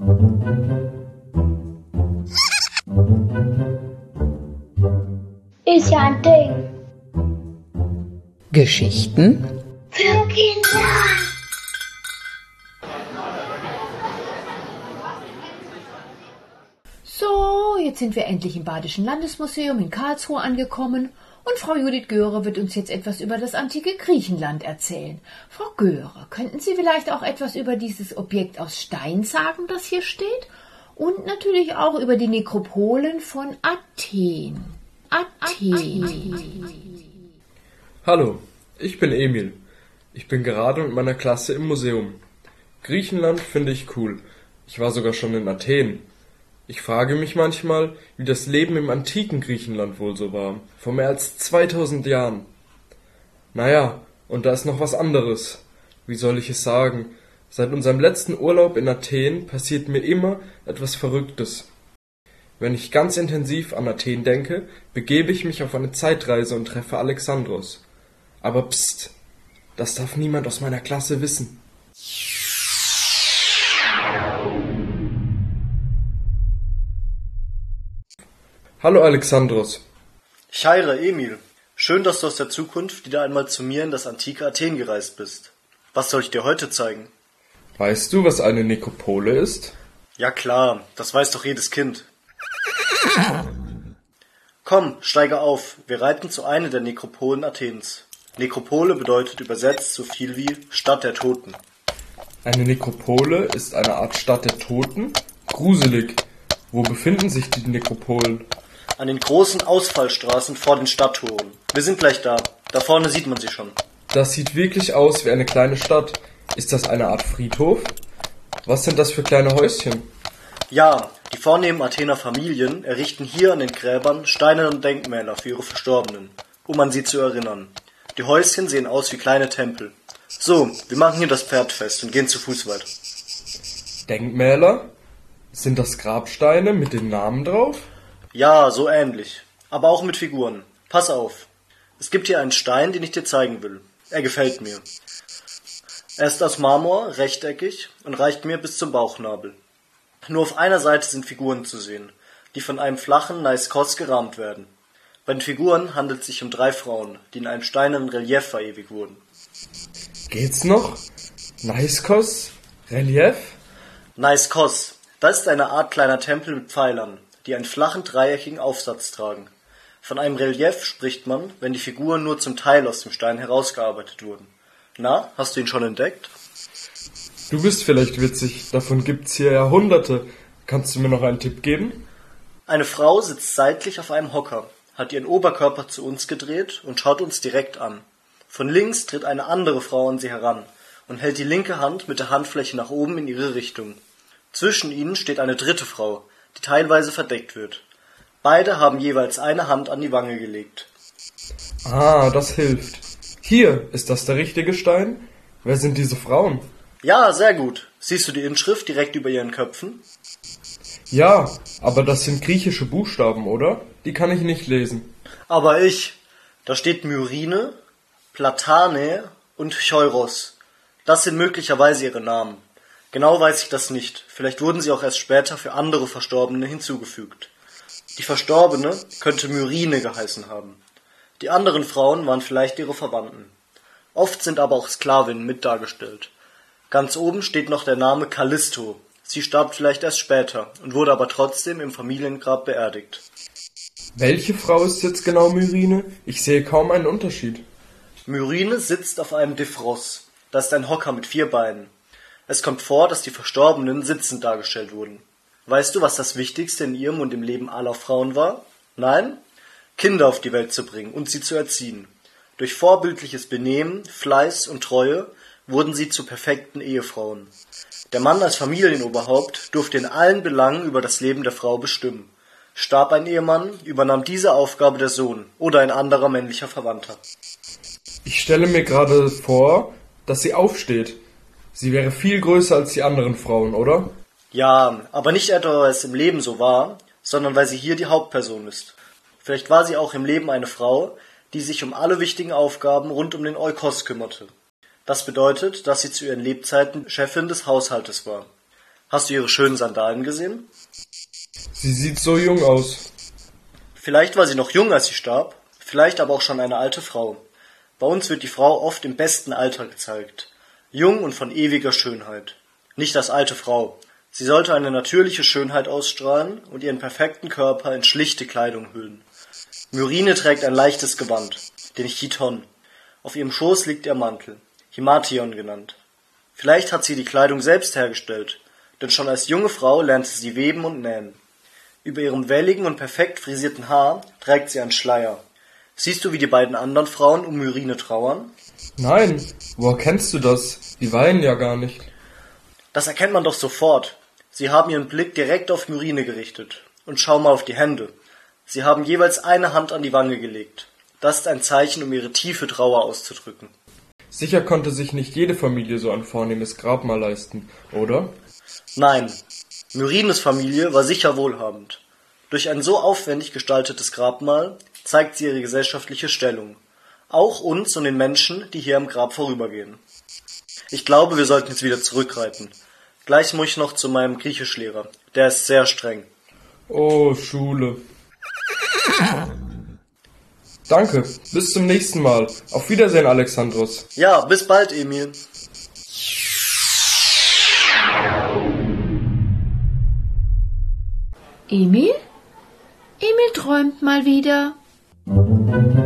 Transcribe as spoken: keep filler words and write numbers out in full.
Ist ja ein Ding. Geschichten Für Kinder. So, jetzt sind wir endlich im Badischen Landesmuseum in Karlsruhe angekommen und Frau Judith Göhre wird uns jetzt etwas über das antike Griechenland erzählen. Frau Göhre, könnten Sie vielleicht auch etwas über dieses Objekt aus Stein sagen, das hier steht? Und natürlich auch über die Nekropolen von Athen. Athen. Hallo, ich bin Emil. Ich bin gerade mit meiner Klasse im Museum. Griechenland finde ich cool. Ich war sogar schon in Athen. Ich frage mich manchmal, wie das Leben im antiken Griechenland wohl so war, vor mehr als zweitausend Jahren. Naja, und da ist noch was anderes. Wie soll ich es sagen? Seit unserem letzten Urlaub in Athen passiert mir immer etwas Verrücktes. Wenn ich ganz intensiv an Athen denke, begebe ich mich auf eine Zeitreise und treffe Alexandros. Aber pst, das darf niemand aus meiner Klasse wissen. Hallo Alexandros. Chaira, Emil. Schön, dass du aus der Zukunft wieder einmal zu mir in das antike Athen gereist bist. Was soll ich dir heute zeigen? Weißt du, was eine Nekropole ist? Ja klar, das weiß doch jedes Kind. Komm, steige auf, wir reiten zu einer der Nekropolen Athens. Nekropole bedeutet übersetzt so viel wie Stadt der Toten. Eine Nekropole ist eine Art Stadt der Toten? Gruselig. Wo befinden sich die Nekropolen? An den großen Ausfallstraßen vor den Stadttoren. Wir sind gleich da. Da vorne sieht man sie schon. Das sieht wirklich aus wie eine kleine Stadt. Ist das eine Art Friedhof? Was sind das für kleine Häuschen? Ja, die vornehmen Athener Familien errichten hier an den Gräbern steinerne Denkmäler für ihre Verstorbenen, um an sie zu erinnern. Die Häuschen sehen aus wie kleine Tempel. So, wir machen hier das Pferd fest und gehen zu Fuß weiter. Denkmäler? Sind das Grabsteine mit den Namen drauf? Ja, so ähnlich. Aber auch mit Figuren. Pass auf. Es gibt hier einen Stein, den ich dir zeigen will. Er gefällt mir. Er ist aus Marmor, rechteckig und reicht mir bis zum Bauchnabel. Nur auf einer Seite sind Figuren zu sehen, die von einem flachen Naiskos gerahmt werden. Bei den Figuren handelt es sich um drei Frauen, die in einem steinernen Relief verewigt wurden. Geht's noch? Naiskos? Relief? Naiskos. Das ist eine Art kleiner Tempel mit Pfeilern, die einen flachen dreieckigen Aufsatz tragen. Von einem Relief spricht man, wenn die Figuren nur zum Teil aus dem Stein herausgearbeitet wurden. Na, hast du ihn schon entdeckt? Du bist vielleicht witzig, davon gibt's hier Jahrhunderte. Kannst du mir noch einen Tipp geben? Eine Frau sitzt seitlich auf einem Hocker, hat ihren Oberkörper zu uns gedreht und schaut uns direkt an. Von links tritt eine andere Frau an sie heran und hält die linke Hand mit der Handfläche nach oben in ihre Richtung. Zwischen ihnen steht eine dritte Frau, die teilweise verdeckt wird. Beide haben jeweils eine Hand an die Wange gelegt. Ah, das hilft. Hier, ist das der richtige Stein? Wer sind diese Frauen? Ja, sehr gut. Siehst du die Inschrift direkt über ihren Köpfen? Ja, aber das sind griechische Buchstaben, oder? Die kann ich nicht lesen. Aber ich. Da steht Myrine, Platane und Cheuros. Das sind möglicherweise ihre Namen. Genau weiß ich das nicht. Vielleicht wurden sie auch erst später für andere Verstorbene hinzugefügt. Die Verstorbene könnte Myrine geheißen haben. Die anderen Frauen waren vielleicht ihre Verwandten. Oft sind aber auch Sklavinnen mit dargestellt. Ganz oben steht noch der Name Callisto. Sie starb vielleicht erst später und wurde aber trotzdem im Familiengrab beerdigt. Welche Frau ist jetzt genau Myrine? Ich sehe kaum einen Unterschied. Myrine sitzt auf einem Diphros. Das ist ein Hocker mit vier Beinen. Es kommt vor, dass die Verstorbenen sitzend dargestellt wurden. Weißt du, was das Wichtigste in ihrem und im Leben aller Frauen war? Nein? Kinder auf die Welt zu bringen und sie zu erziehen. Durch vorbildliches Benehmen, Fleiß und Treue wurden sie zu perfekten Ehefrauen. Der Mann als Familienoberhaupt durfte in allen Belangen über das Leben der Frau bestimmen. Starb ein Ehemann, übernahm diese Aufgabe der Sohn oder ein anderer männlicher Verwandter. Ich stelle mir gerade vor, dass sie aufsteht. Sie wäre viel größer als die anderen Frauen, oder? Ja, aber nicht etwa, weil es im Leben so war, sondern weil sie hier die Hauptperson ist. Vielleicht war sie auch im Leben eine Frau, die sich um alle wichtigen Aufgaben rund um den Oikos kümmerte. Das bedeutet, dass sie zu ihren Lebzeiten Chefin des Haushaltes war. Hast du ihre schönen Sandalen gesehen? Sie sieht so jung aus. Vielleicht war sie noch jung, als sie starb, vielleicht aber auch schon eine alte Frau. Bei uns wird die Frau oft im besten Alter gezeigt, jung und von ewiger Schönheit. Nicht als alte Frau. Sie sollte eine natürliche Schönheit ausstrahlen und ihren perfekten Körper in schlichte Kleidung hüllen. Myrine trägt ein leichtes Gewand, den Chiton. Auf ihrem Schoß liegt ihr Mantel, Himation genannt. Vielleicht hat sie die Kleidung selbst hergestellt, denn schon als junge Frau lernte sie weben und nähen. Über ihrem welligen und perfekt frisierten Haar trägt sie einen Schleier. Siehst du, wie die beiden anderen Frauen um Myrine trauern? Nein, woher kennst du das? Die weinen ja gar nicht. Das erkennt man doch sofort. Sie haben ihren Blick direkt auf Myrine gerichtet. Und schau mal auf die Hände. Sie haben jeweils eine Hand an die Wange gelegt. Das ist ein Zeichen, um ihre tiefe Trauer auszudrücken. Sicher konnte sich nicht jede Familie so ein vornehmes Grabmal leisten, oder? Nein, Myrines Familie war sicher wohlhabend. Durch ein so aufwendig gestaltetes Grabmal zeigt sie ihre gesellschaftliche Stellung. Auch uns und den Menschen, die hier am Grab vorübergehen. Ich glaube, wir sollten jetzt wieder zurückreiten. Gleich muss ich noch zu meinem Griechischlehrer. Der ist sehr streng. Oh, Schule. Danke, bis zum nächsten Mal. Auf Wiedersehen, Alexandros. Ja, bis bald, Emil. Emil? Emil träumt mal wieder.